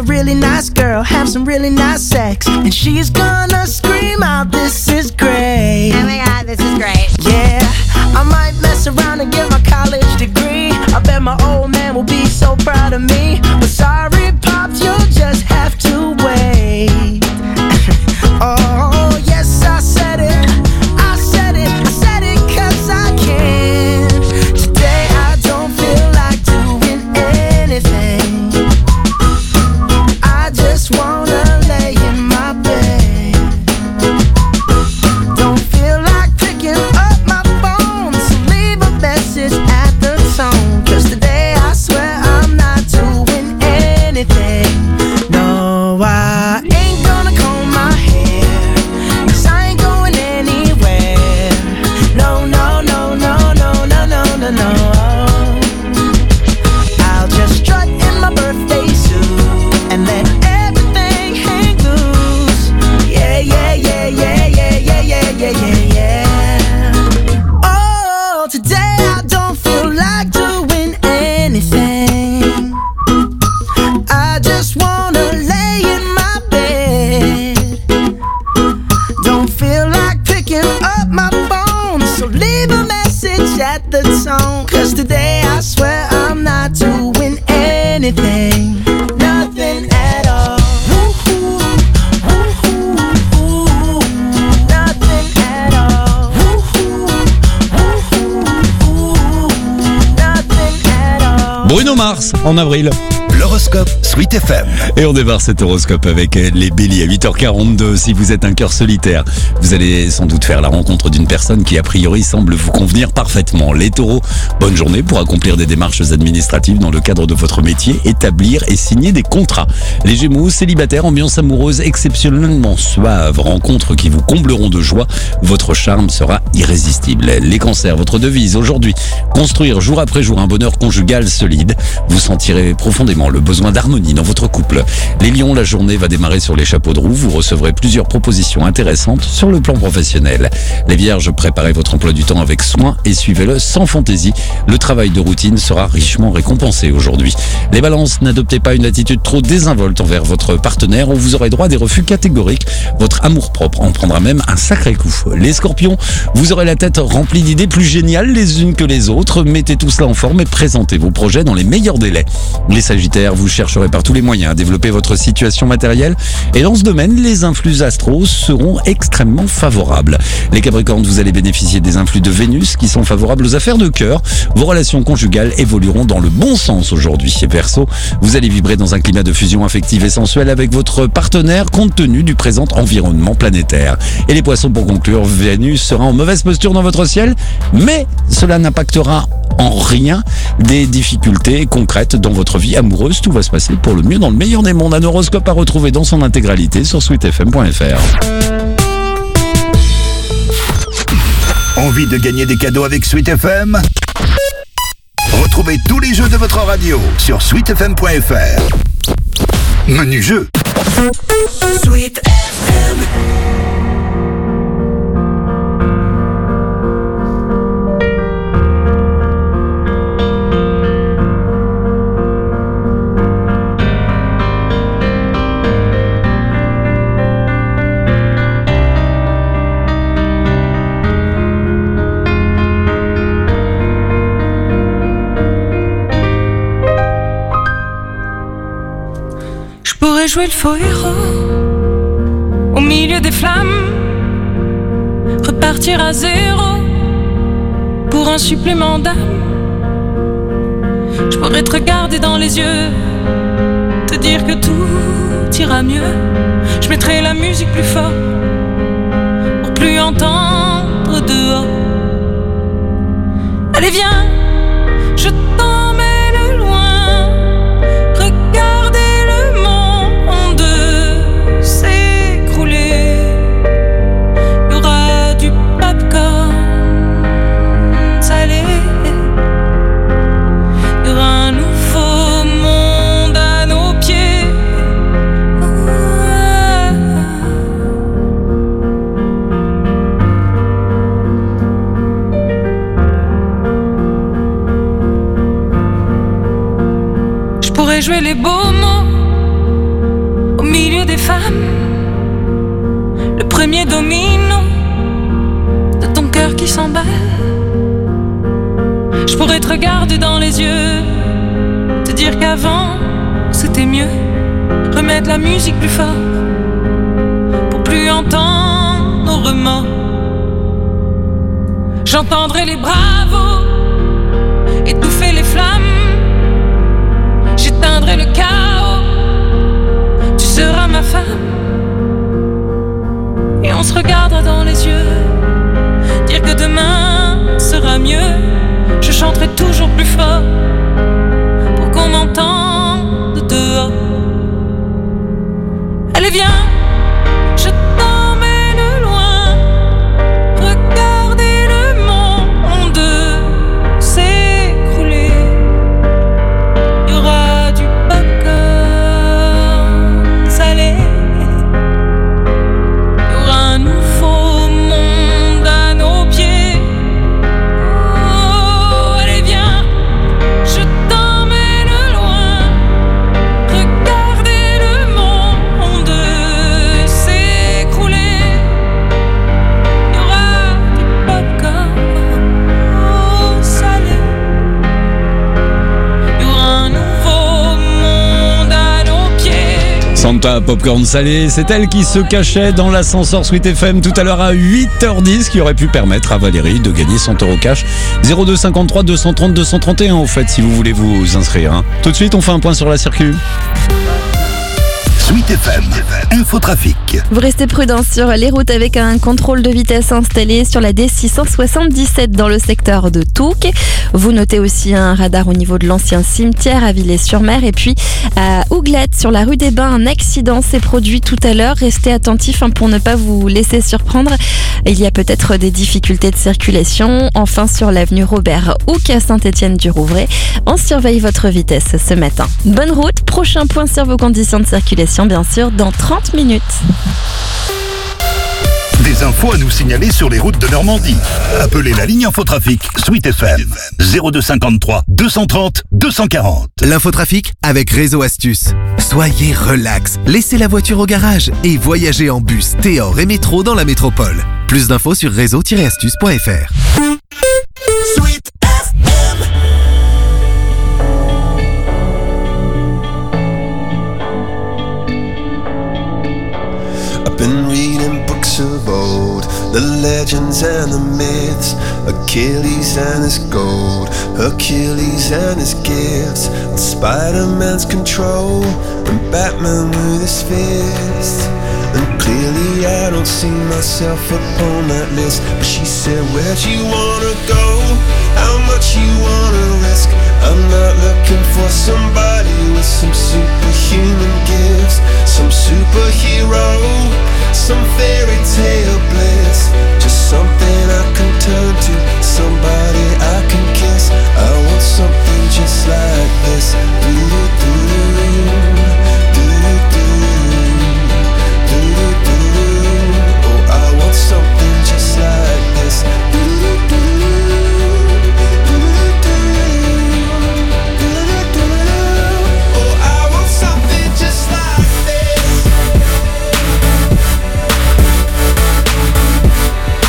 really nice girl, have some really nice sex, and she's gonna scream out, this is great. Oh my god, this is great. Yeah, I might mess around and get my college degree. I bet my old man will be so proud of me. But sorry, Pops, you'll just have to wait. Oh, yes, I said it. I said it. I said it 'cause I can. Today I don't feel like doing anything. I just wanna lay in my bed. Don't feel like picking up my phone, so leave a message at the tone. 'Cause today I swear I'm not doing anything. No, I ain't gonna comb my hair, 'cause I ain't going anywhere. No, no, no, no, no, no, no, no, no. I'll just strut in my birthday suit and let everything hang loose. Yeah, yeah, yeah, yeah, yeah, yeah, yeah, yeah, yeah, yeah. Oh, today I don't feel like doing anything. I just wanna lay in my bed. Don't feel like picking up my phone, so leave a message at the tone. 'Cause today I swear I'm not doing anything. Nothing at all. Woo-hoo, woo-hoo, woo-hoo. Nothing at all. Woo-hoo, woo-hoo, woo-hoo. Nothing at all. Bruno Mars en avril. L'horoscope Sweet F M. Et on démarre cet horoscope avec les béliers à huit heures quarante-deux. Si vous êtes un cœur solitaire, vous allez sans doute faire la rencontre d'une personne qui a priori semble vous convenir parfaitement. Les taureaux, bonne journée pour accomplir des démarches administratives dans le cadre de votre métier, établir et signer des contrats. Les gémeaux, célibataires, ambiance amoureuse exceptionnellement suave, rencontres qui vous combleront de joie, votre charme sera irrésistible. Les cancers, votre devise aujourd'hui, construire jour après jour un bonheur conjugal solide. Vous sentirez profondément le besoin d'harmonie dans votre couple. Les lions, la journée va démarrer sur les chapeaux de roue. Vous recevrez plusieurs propositions intéressantes sur le plan professionnel. Les vierges, préparez votre emploi du temps avec soin et suivez-le sans fantaisie. Le travail de routine sera richement récompensé aujourd'hui. Les balances, n'adoptez pas une attitude trop désinvolte envers votre partenaire ou vous aurez droit à des refus catégoriques. Votre amour-propre en prendra même un sacré coup. Les scorpions, vous aurez la tête remplie d'idées plus géniales les unes que les autres. Mettez tout cela en forme et présentez vos projets dans les meilleurs délais. Les sagittaires, vous chercherez par tous les moyens à développer votre situation matérielle et dans ce domaine, les influx astraux seront extrêmement favorables. Les capricornes, vous allez bénéficier des influx de Vénus qui sont favorables aux affaires de cœur. Vos relations conjugales évolueront dans le bon sens aujourd'hui. Et Verseau, vous allez vibrer dans un climat de fusion affective et sensuelle avec votre partenaire compte tenu du présent environnement planétaire. Et les poissons, pour conclure, Vénus sera en mauvaise posture dans votre ciel, mais cela n'impactera en rien des difficultés concrètes dans votre vie amoureuse. Tout va se passer pour le mieux dans le meilleur des mondes. Un horoscope à retrouver dans son intégralité sur sweet f m point f r. Envie de gagner des cadeaux avec Sweet F M? Retrouvez tous les jeux de votre radio sur sweet f m point f r. Menu jeu. Sweet F M. Jouer le faux héros au milieu des flammes, repartir à zéro pour un supplément d'âme. Je pourrais te regarder dans les yeux, te dire que tout ira mieux. Je mettrai la musique plus fort pour plus entendre dehors. Allez viens, je t'emmène loin, regardez jouer les beaux mots femme, le premier domino de ton cœur qui s'emballe. Je pourrais te regarder dans les yeux, te dire qu'avant c'était mieux, remettre la musique plus fort pour plus entendre nos remords. J'entendrai les bravos étouffer les flammes, j'éteindrai le chaos, tu seras ma femme. Et on se regardera dans les yeux, dire que demain sera mieux. Je chanterai toujours plus fort pour qu'on m'entende dehors. Allez viens, je t'emmène loin, regarder le monde s'écrouler. Il y aura du popcorn salé, il y aura un nouveau monde à nos pieds. Oh, allez viens, je t'emmène loin, regarder le monde s'écrouler. Il y aura du popcorn salé, il y aura un nouveau monde à nos pieds. Santa Popcorn Salé, c'est elle qui se cachait dans l'ascenseur Sweet F M tout à l'heure à huit heures dix, qui aurait pu permettre à Valérie de gagner cent euros cash. zéro deux cinquante-trois deux cent trente deux cent trente et un, en fait, si vous voulez vous inscrire. Hein. Tout de suite, on fait un point sur la circu. Sweet F M, infotrafic. Vous restez prudents sur les routes avec un contrôle de vitesse installé sur la D six cent soixante-dix-sept dans le secteur de Touques. Vous notez aussi un radar au niveau de l'ancien cimetière à Villers-sur-Mer. Et puis à Ouglette, sur la rue des Bains, un accident s'est produit tout à l'heure. Restez attentifs hein, pour ne pas vous laisser surprendre. Il y a peut-être des difficultés de circulation. Enfin, sur l'avenue Robert Houck à Saint-Étienne-du-Rouvray, on surveille votre vitesse ce matin. Bonne route, prochain point sur vos conditions de circulation, bien sûr, dans trente minutes. Des infos à nous signaler sur les routes de Normandie. Appelez la ligne infotrafic Sweet F M zéro deux cinquante-trois deux cent trente deux cent quarante. L'infotrafic avec Réseau Astuce. Soyez relax, laissez la voiture au garage et voyagez en bus, Téor et métro dans la métropole. Plus d'infos sur réseau tiret astuce point f r. Sweet F M. I've been reading books of old, the legends and the myths, Achilles and his gold, Hercules and his gifts, and Spider-Man's control, and Batman with his fist. And clearly I don't see myself upon that list. But she said, where'd you wanna go? How much you wanna risk? I'm not looking for somebody with some superhuman gifts, some superhero, some fairy tale bliss. Just something I can turn to, somebody I can kiss. I want something just like this. Do-do-do-do, do-do-do. Oh, I want something just like this. Oh, I want something just like this.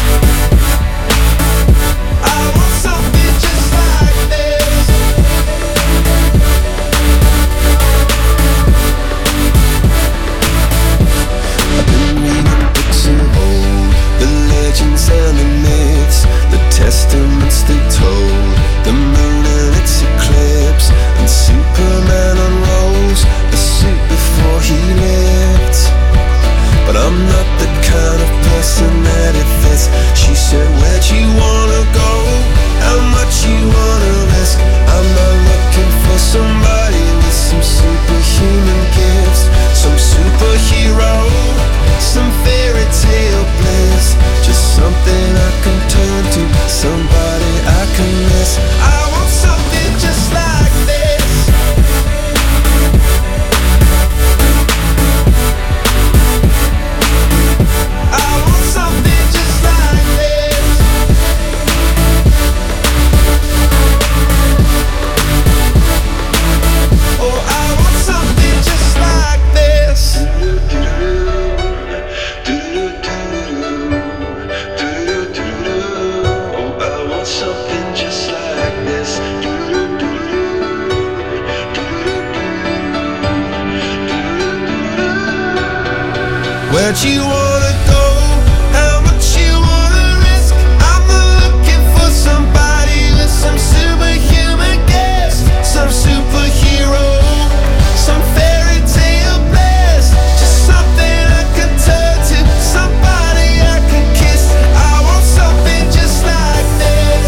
that you wanna go, how much you wanna risk. I'm looking for somebody with some superhuman gifts, some superhero, some fairy tale bliss, just something I can turn to, somebody I can kiss. I want something just like this.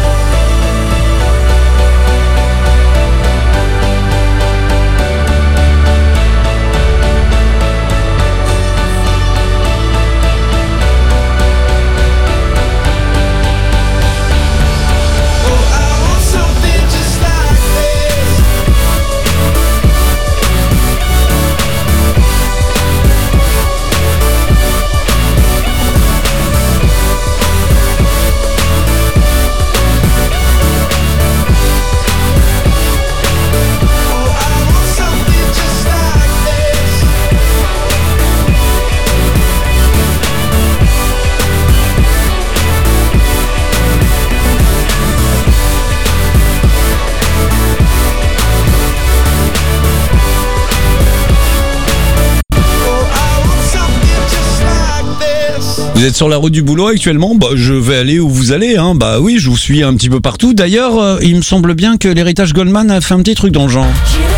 Vous êtes sur la route du boulot actuellement? Bah, je vais aller où vous allez, hein. Bah oui, je vous suis un petit peu partout. D'ailleurs, euh, il me semble bien que l'héritage Goldman a fait un petit truc dans le genre.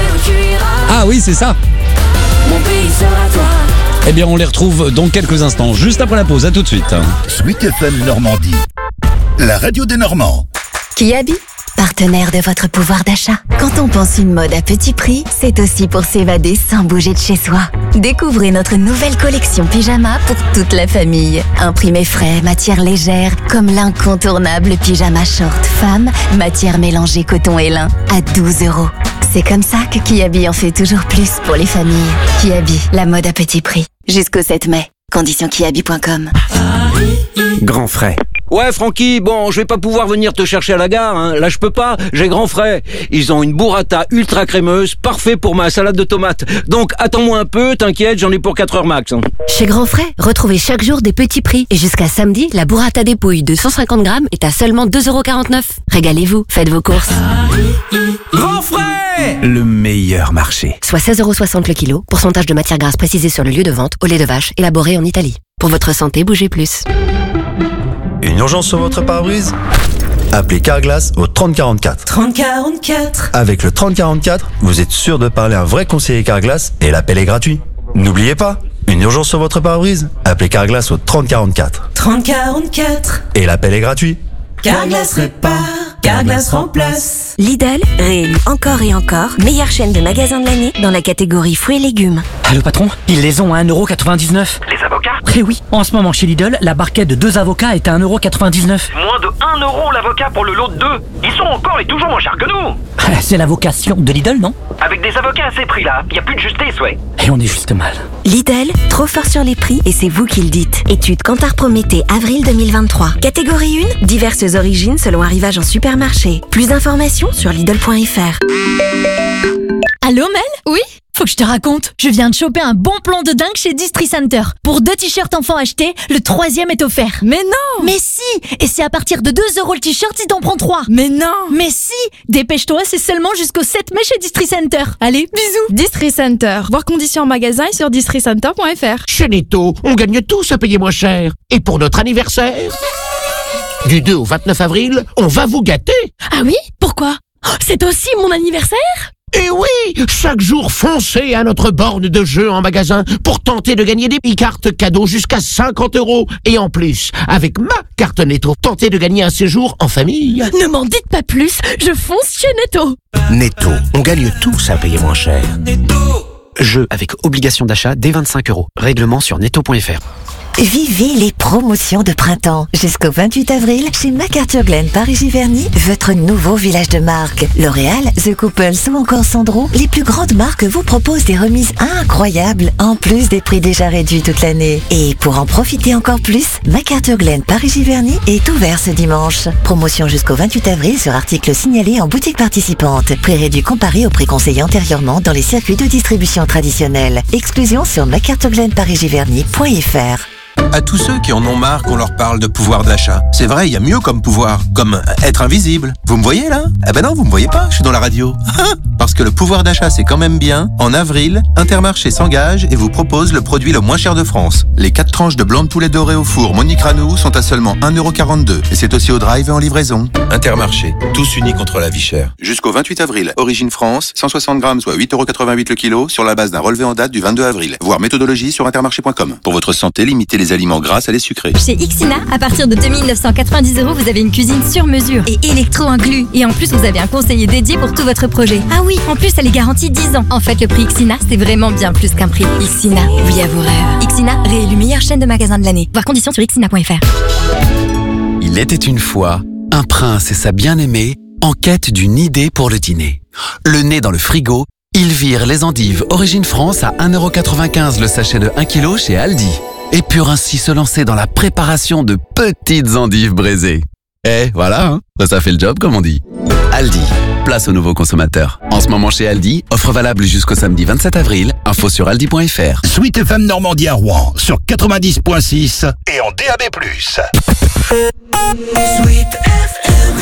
Ah oui, c'est ça. Mon pays sera toi. Eh bien, on les retrouve dans quelques instants, juste après la pause. À tout de suite. Sweet F M Normandie, la radio des Normands. Kiabi, partenaire de votre pouvoir d'achat. Quand on pense une mode à petit prix, c'est aussi pour s'évader sans bouger de chez soi. Découvrez notre nouvelle collection pyjama pour toute la famille. Imprimé frais, matière légère, comme l'incontournable pyjama short femme, matière mélangée coton et lin, à douze euros. C'est comme ça que Kiabi en fait toujours plus pour les familles. Kiabi, la mode à petit prix. Jusqu'au sept mai. Conditions kiabi point com. Grand frais. Ouais, Francky, bon, je vais pas pouvoir venir te chercher à la gare, hein. Là, je peux pas, j'ai grand frais. Ils ont une burrata ultra crémeuse, parfait pour ma salade de tomates. Donc, attends-moi un peu, t'inquiète, j'en ai pour quatre heures max. Hein. Chez Grand Frais, retrouvez chaque jour des petits prix. Et jusqu'à samedi, la burrata dépouille de cent cinquante grammes est à seulement deux euros quarante-neuf. Régalez-vous, faites vos courses. Grand Frais, le meilleur marché. Soit seize euros soixante le kilo, pourcentage de matière grasse précisé sur le lieu de vente, au lait de vache, élaboré en Italie. Pour votre santé, bougez plus. Une urgence sur votre pare-brise? Appelez Carglass au trente quarante-quatre. trente quarante-quatre. Avec le trente quarante-quatre, vous êtes sûr de parler à un vrai conseiller Carglass et l'appel est gratuit. N'oubliez pas, une urgence sur votre pare-brise? Appelez Carglass au trente quarante-quatre. trente quarante-quatre. Et l'appel est gratuit. Carglass répare, Carglass remplace. Lidl, réélu encore et encore, meilleure chaîne de magasins de l'année dans la catégorie fruits et légumes. Allô patron, ils les ont à un euro quatre-vingt-dix-neuf. Les avocats? Eh oui, en ce moment chez Lidl, la barquette de deux avocats est à un euro quatre-vingt-dix-neuf. Moins de un euro l'avocat pour le lot de deux. Ils sont encore et toujours moins chers que nous. C'est la vocation de Lidl, non? Avec des avocats à ces prix-là, y a plus de justesse, ouais. Et on est juste mal. Lidl, trop fort sur les prix et c'est vous qui le dites. Étude Kantar Prométhée, avril deux mille vingt-trois. Catégorie un, diverses origines selon arrivage en supermarché. Plus d'informations sur Lidl point F R. Allô Mel? Oui? Faut que je te raconte, je viens de choper un bon plan de dingue chez Distri Center. Pour deux t-shirts enfants achetés, le troisième est offert. Mais non! Mais si! Et c'est à partir de deux euros le t-shirt si t'en prends trois. Mais non! Mais si! Dépêche-toi, c'est seulement jusqu'au sept mai chez Distri Center. Allez, bisous! Distri Center. Voir conditions en magasin et sur distri center point F R. Chez Netto, on gagne tous à payer moins cher. Et pour notre anniversaire, du deux au vingt-neuf avril, on va vous gâter. Ah oui? Pourquoi? Oh, c'est aussi mon anniversaire? Et oui, chaque jour, foncez à notre borne de jeu en magasin pour tenter de gagner des e-cartes cadeaux jusqu'à cinquante euros. Et en plus, avec ma carte Netto, tentez de gagner un séjour en famille. Ne m'en dites pas plus, je fonce chez Netto. Netto, on gagne tous à payer moins cher. Jeu avec obligation d'achat dès vingt-cinq euros. Règlement sur netto point F R. Vivez les promotions de printemps. Jusqu'au vingt-huit avril, chez MacArthur Glen Paris-Giverny, votre nouveau village de marque. L'Oréal, The Couples ou encore Sandro, les plus grandes marques vous proposent des remises incroyables, en plus des prix déjà réduits toute l'année. Et pour en profiter encore plus, MacArthur Glen Paris-Giverny est ouvert ce dimanche. Promotion jusqu'au vingt-huit avril sur articles signalés en boutique participante. Prix réduit comparé au prix conseillé antérieurement dans les circuits de distribution traditionnels. Exclusion sur macarthur glen paris giverny point F R. À tous ceux qui en ont marre qu'on leur parle de pouvoir d'achat. C'est vrai, il y a mieux comme pouvoir, comme être invisible. Vous me voyez là? Eh ben non, vous me voyez pas, je suis dans la radio. Parce que le pouvoir d'achat c'est quand même bien. En avril, Intermarché s'engage et vous propose le produit le moins cher de France. Les quatre tranches de blanc de poulet doré au four Monique Ranou sont à seulement un euro quarante-deux. Et c'est aussi au drive et en livraison. Intermarché, tous unis contre la vie chère. Jusqu'au vingt-huit avril, Origine France, cent soixante grammes, soit huit euros quatre-vingt-huit le kilo, sur la base d'un relevé en date du vingt-deux avril. Voir méthodologie sur intermarché point com. Pour votre santé, limitez les aliments gras à les sucrés. Chez Ixina, à partir de deux mille neuf cent quatre-vingt-dix euros, vous avez une cuisine sur mesure et électro inclus. Et en plus, vous avez un conseiller dédié pour tout votre projet. Ah oui, en plus, elle est garantie dix ans. En fait, le prix Ixina, c'est vraiment bien plus qu'un prix. Ixina, oui à vos rêves. Ixina, réélu meilleure chaîne de magasins de l'année. Voir conditions sur ixina point f r. Il était une fois un prince et sa bien-aimée en quête d'une idée pour le dîner. Le nez dans le frigo, ils virent les endives Origine France à un euro quatre-vingt-quinze le sachet de un kilo chez Aldi. Et purent ainsi se lancer dans la préparation de petites endives braisées. Eh, voilà, hein, ça fait le job comme on dit. Aldi, place aux nouveaux consommateurs. En ce moment chez Aldi, offre valable jusqu'au samedi vingt-sept avril, info sur aldi point f r. Sweet F M Normandie à Rouen, sur quatre-vingt-dix point six et en D A B plus. Sweet F M.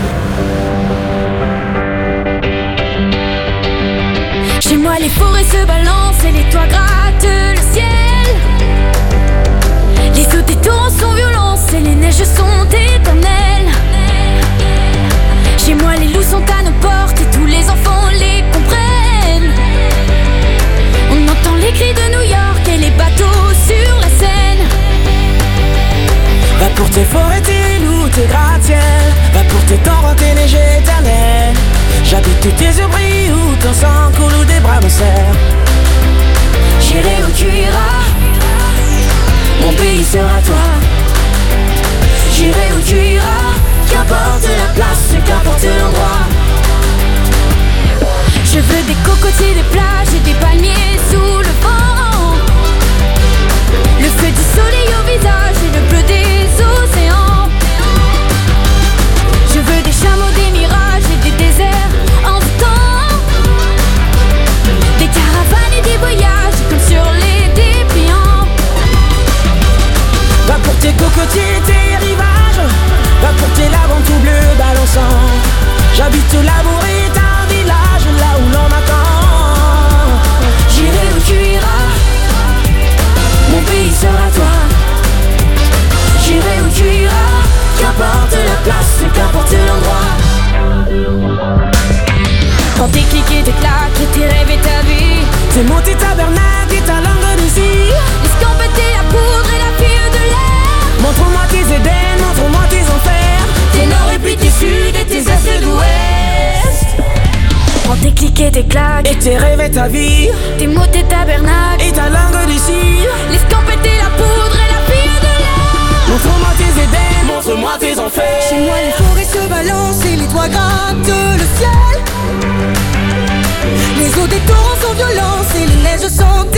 Chez moi les forêts se balancent et les toits grattent le ciel. Les eaux des torrents sont violents et les neiges sont éternelles. Chez moi les loups sont à nos portes et tous les enfants les comprennent. On entend les cris de New York et les bateaux sur la Seine. Va pour tes forêts, tes loups, tes gratte-ciel. Va pour tes torrents, tes neiges éternelles. J'habite où tes yeux brillent, où ton sang coule, où des bras me serrent. J'irai où tu iras, mon pays sera toi. J'irai où tu iras, qu'importe la place, qu'importe l'endroit. Je veux des cocotiers, des plages et des palmiers sous le vent. Le feu du soleil au visage et le bleu des océans. Je veux des chameaux, des mirages et des déserts en tout temps. Des caravanes et des voyages comme sur les dépliants. Va pour tes cocotiers, tes rivages. Va pour tes laves en tout bleu balançant. J'habite au labour et un village là où l'on m'attend. J'irai où tu iras, mon pays sera toi. J'irai où tu iras, qu'importe la place, qu'importe l'endroit. Quand tes clics et tes claques et tes rêves et ta vie, tes mots, tes tabernacles et ta langue de cire. L'escampette et la poudre et la fille de l'air. Montre-moi tes Éden, montre-moi tes enfers. Tes nord et puis tes sud et tes est d'ouest. Quand tes clics et tes claques et tes rêves et ta vie, tes mots, tes tabernacles et ta langue de cire. L'escampette et la poudre et la fille de l'air. Montre-moi tes Éden, montre-moi tes enfers. Chez moi les forêts se balancent et les toits grattent le ciel. Les eaux des torrents sont violentes et les neiges sont